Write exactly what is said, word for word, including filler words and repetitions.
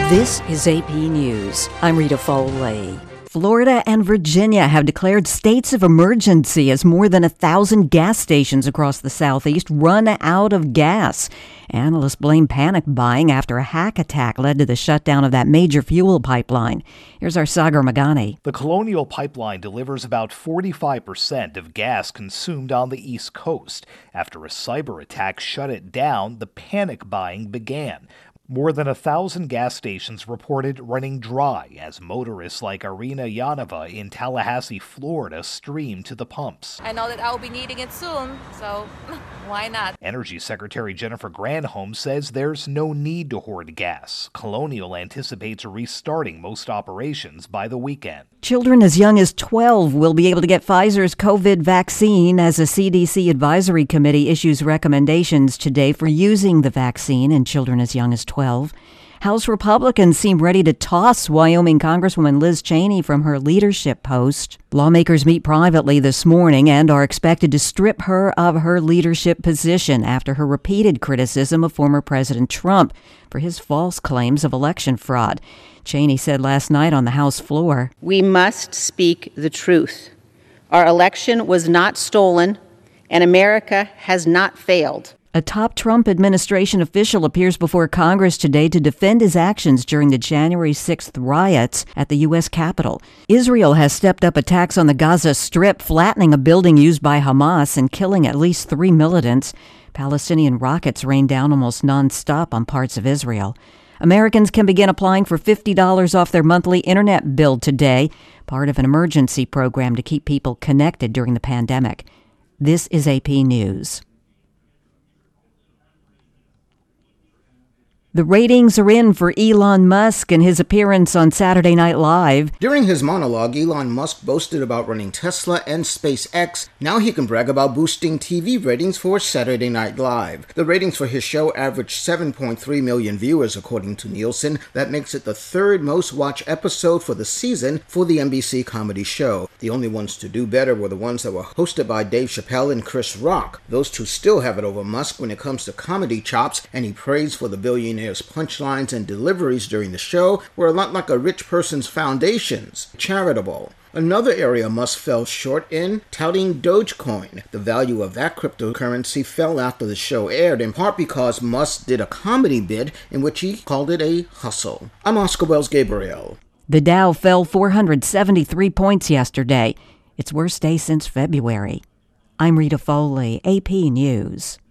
This is A P News. I'm Rita Foley. Florida and Virginia have declared states of emergency as more than a thousand gas stations across the southeast run out of gas. Analysts blame panic buying after a hack attack led to the shutdown of that major fuel pipeline. Here's our Sagar Magani. The Colonial Pipeline delivers about forty-five percent of gas consumed on the East Coast. After a cyber attack shut it down, the panic buying began. More than a thousand gas stations reported running dry as motorists like Irina Yanova in Tallahassee, Florida, streamed to the pumps. I know that I'll be needing it soon, so why not? Energy Secretary Jennifer Granholm says there's no need to hoard gas. Colonial anticipates restarting most operations by the weekend. Children as young as twelve will be able to get Pfizer's COVID vaccine as a C D C advisory committee issues recommendations today for using the vaccine in children as young as twelve. House Republicans seem ready to toss Wyoming Congresswoman Liz Cheney from her leadership post. Lawmakers meet privately this morning and are expected to strip her of her leadership position after her repeated criticism of former President Trump for his false claims of election fraud. Cheney said last night on the House floor, "We must speak the truth. Our election was not stolen, and America has not failed." A top Trump administration official appears before Congress today to defend his actions during the January sixth riots at the U S Capitol. Israel has stepped up attacks on the Gaza Strip, flattening a building used by Hamas and killing at least three militants. Palestinian rockets rain down almost nonstop on parts of Israel. Americans can begin applying for fifty dollars off their monthly internet bill today, part of an emergency program to keep people connected during the pandemic. This is A P News. The ratings are in for Elon Musk and his appearance on Saturday Night Live. During his monologue, Elon Musk boasted about running Tesla and SpaceX. Now he can brag about boosting T V ratings for Saturday Night Live. The ratings for his show averaged seven point three million viewers, according to Nielsen. That makes it the third most watched episode for the season for the N B C comedy show. The only ones to do better were the ones that were hosted by Dave Chappelle and Chris Rock. Those two still have it over Musk when it comes to comedy chops, and he prays for the billionaire punchlines and deliveries during the show were a lot like a rich person's foundations, charitable. Another area Musk fell short in, touting Dogecoin. The value of that cryptocurrency fell after the show aired, in part because Musk did a comedy bit in which he called it a hustle. I'm Oscar Wells Gabriel. The Dow fell four hundred seventy-three points yesterday, its worst day since February. I'm Rita Foley, A P News.